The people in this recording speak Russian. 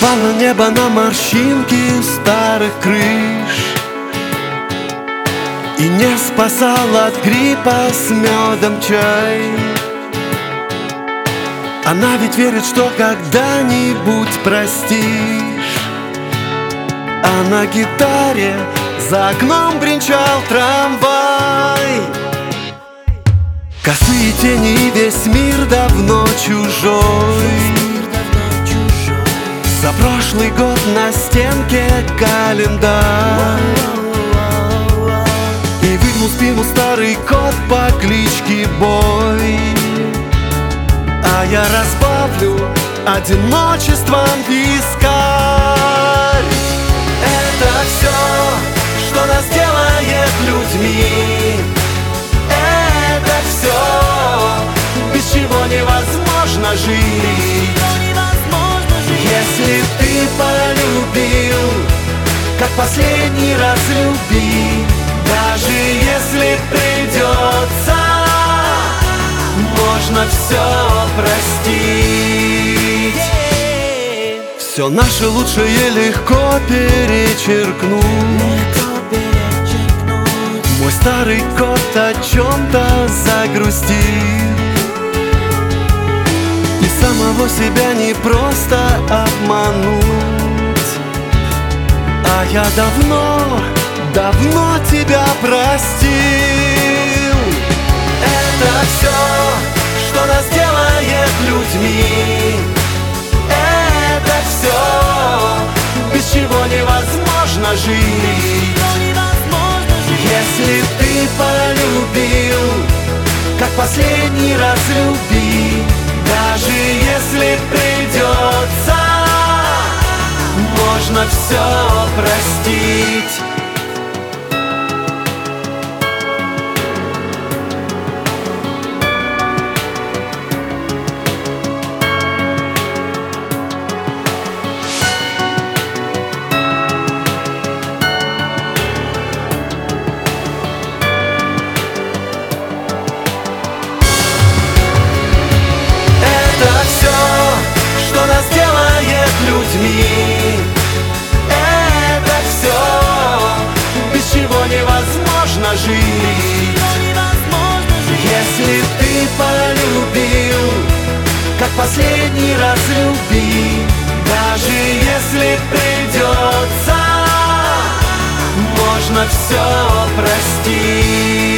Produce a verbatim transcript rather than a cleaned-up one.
Плавно небо на морщинки старых крыш, и не спасал от гриппа с медом чай. Она ведь верит, что когда-нибудь простишь. А на гитаре за окном бренчал трамвай. Косые тени и весь мир давно чужой. За прошлый год на стенке календарь, и выгнул спину старый кот по кличке Бой. А я разбавлю одиночеством вискарь. Это все, что нас делает людьми. Это все, без чего невозможно жить. Если ты полюбил, как последний раз люби. Даже если придется, можно все простить. Все наше лучшее легко перечеркнуть. Мой старый кот о чем-то загрустил, и самого себя не просто обмануть. А я давно, давно тебя простил. Это все, что нас делает людьми. Это все, без чего невозможно жить. Если ты полюбил, как последний раз люби. Даже если придется, можно все простить. Людьми. Это все, без чего невозможно жить. Если ты полюбил, как последний раз люби. Даже если придется, можно все простить.